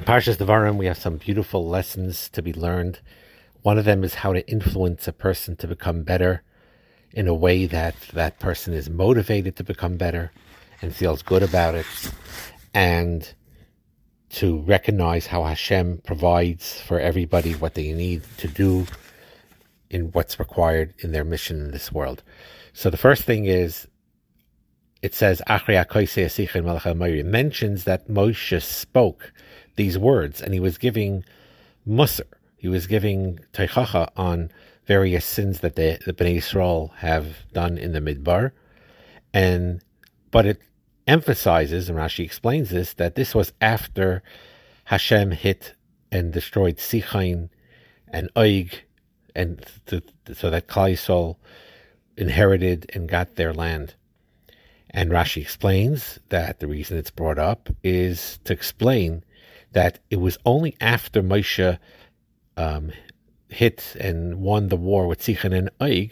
Parshas Devarim, we have some beautiful lessons to be learned. One of them is how to influence a person to become better in a way that that person is motivated to become better and feels good about it, and to recognize how Hashem provides for everybody what they need to do in what's required in their mission in this world. So the first thing is, it says, it mentions that Moshe spoke these words, and he was giving Musar. He was giving Teichacha on various sins that the Bnei Yisrael have done in the Midbar. But it emphasizes, and Rashi explains this, that this was after Hashem hit and destroyed Sichain and Og, and so that Klal Yisrael inherited and got their land. And Rashi explains that the reason it's brought up is to explain that it was only after Moshe hit and won the war with Sichon and Og,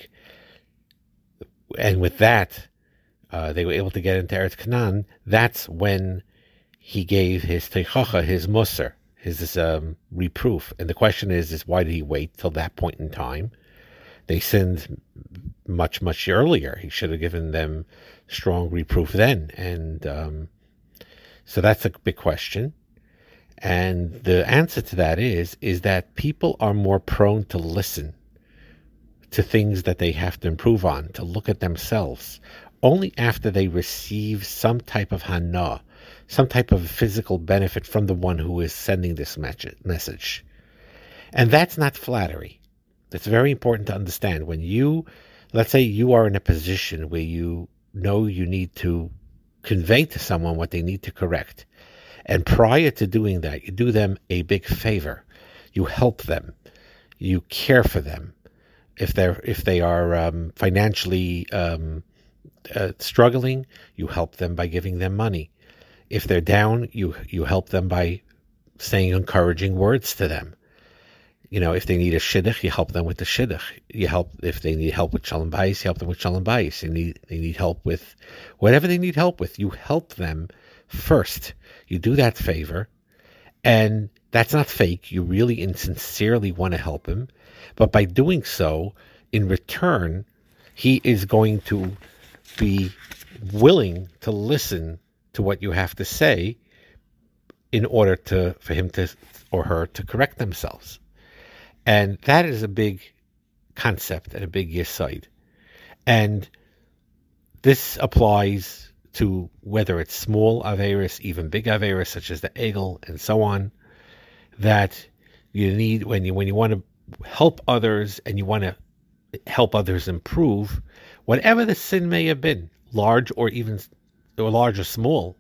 and with that they were able to get into Eretz Canaan. That's when he gave his teichacha, his musar, his reproof. And the question is why did he wait till that point in time? They sinned much, much earlier. He should have given them strong reproof then. And so that's a big question. And the answer to that is that people are more prone to listen to things that they have to improve on, to look at themselves, only after they receive some type of hana, some type of physical benefit from the one who is sending this message. And that's not flattery. It's very important to understand. When you, let's say you are in a position where you know you need to convey to someone what they need to correct, and prior to doing that, you do them a big favor. You help them. You care for them. If they are financially struggling, you help them by giving them money. If they're down, you help them by saying encouraging words to them. You know, if they need a shidduch, you help them with the shidduch. You help if they need help with shalom bayis, you help them with shalom bayis. They need help with whatever they need help with. You help them first. You do that favor, and that's not fake. You really and sincerely want to help him, but by doing so, in return, he is going to be willing to listen to what you have to say in order for him to or her to correct themselves. And that is a big concept and a big yesod. And this applies to whether it's small averis, even big averis, such as the egel and so on, that you need when you want to help others and you want to help others improve, whatever the sin may have been, large or large or small,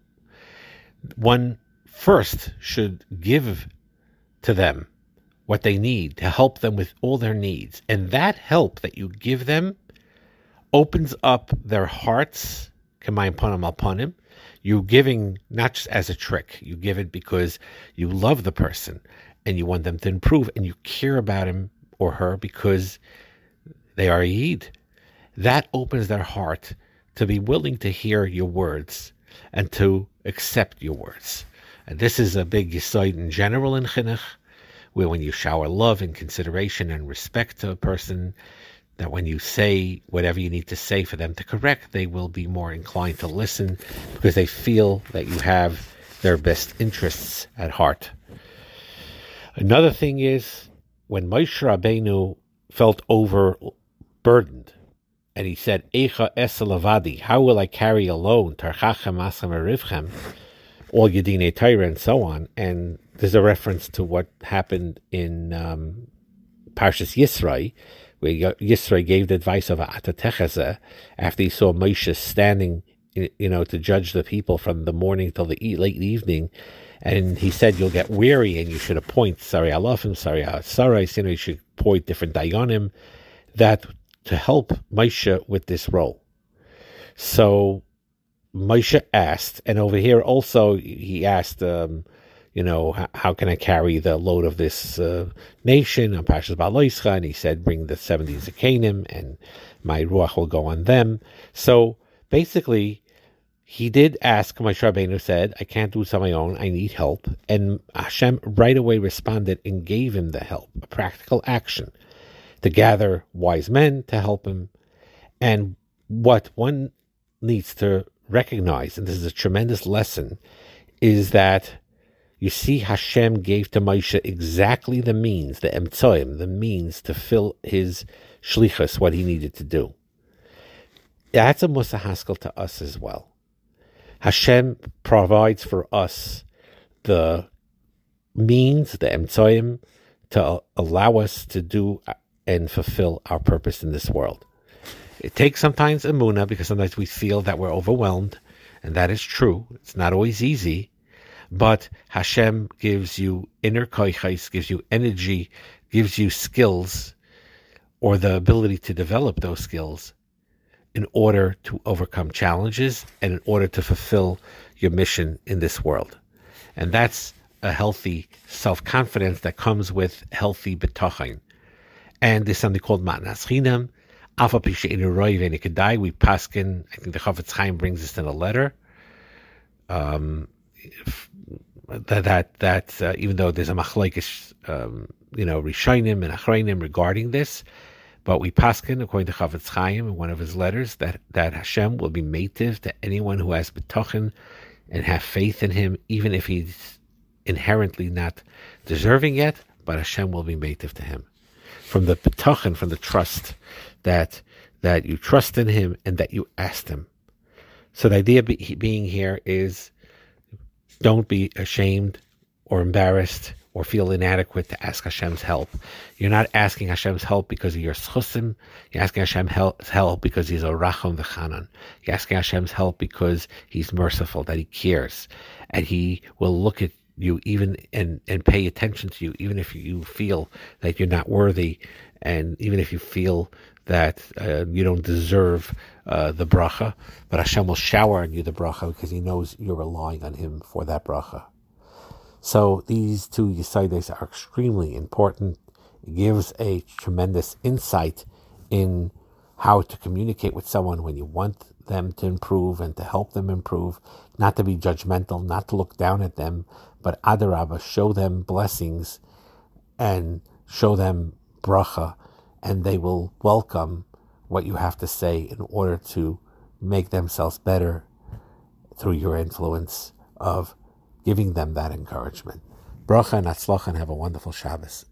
one first should give to them what they need to help them with all their needs. And that help that you give them opens up their hearts. Kamayim panim al panim. You're giving not just as a trick. You give it because you love the person and you want them to improve, and you care about him or her because they are a yid. That opens their heart to be willing to hear your words and to accept your words. And this is a big yesod in general in chinuch, where when you shower love and consideration and respect to a person, that when you say whatever you need to say for them to correct, they will be more inclined to listen because they feel that you have their best interests at heart. Another thing is, when Moshe Rabbeinu felt overburdened, and he said, Eicha esa lavadi, how will I carry alone, tarchachem asam erivchem, all Yedinei Torah and so on. And there's a reference to what happened in Parshas Yisro, where Yisro gave the advice of Atatechazeh after he saw Moshe standing, to judge the people from the morning till the late evening, and he said, "You'll get weary, and you should appoint Sari Alafim, Sari Sarais. You should appoint different Dayanim that to help Moshe with this role." So Moshe asked, and over here also he asked, how can I carry the load of this nation on Parshas Ba'aloischa? And he said, bring the 70 Zekanim, and my ruach will go on them. So basically, He did ask, Moshe Rabbeinu said, I can't do this on my own, I need help. And Hashem right away responded and gave him the help, a practical action, to gather wise men to help him. And what one needs to recognize, and this is a tremendous lesson, is that you see Hashem gave to Moshe exactly the means, the emtsoim, the means to fill his shlichus, what he needed to do. That's a Mussar Haskel to us as well. Hashem provides for us the means, the emtsoim, to allow us to do and fulfill our purpose in this world. It takes sometimes emunah, because sometimes we feel that we're overwhelmed, and that is true. It's not always easy, but Hashem gives you inner koichais, gives you energy, gives you skills, or the ability to develop those skills in order to overcome challenges and in order to fulfill your mission in this world. And that's a healthy self-confidence that comes with healthy betachin. And there's something called matnas chinam. We paskin, I think the Chafetz Chaim brings this in a letter, that even though there's a machlokes, Rishonim and Achronim regarding this, but we paskin, according to Chafetz Chaim in one of his letters, that Hashem will be meitiv to anyone who has betachin and have faith in him, even if he's inherently not deserving yet, but Hashem will be meitiv to him. From the betachin, from the trust that you trust in him and that you asked him. So the idea being here is, don't be ashamed or embarrassed or feel inadequate to ask Hashem's help. You're not asking Hashem's help because of your schusim. You're asking Hashem's help because he's a racham v'chanan. You're asking Hashem's help because he's merciful, that he cares, and he will look at you even and pay attention to you, even if you feel that you're not worthy, and even if you feel that you don't deserve the bracha, but Hashem will shower on you the bracha because he knows you're relying on him for that bracha. So these two Yesaides are extremely important. It gives a tremendous insight in how to communicate with someone when you want them to improve and to help them improve, not to be judgmental, not to look down at them, but adarabah, show them blessings and show them bracha, and they will welcome what you have to say in order to make themselves better through your influence of giving them that encouragement. Bracha and atzlacha, and have a wonderful Shabbos.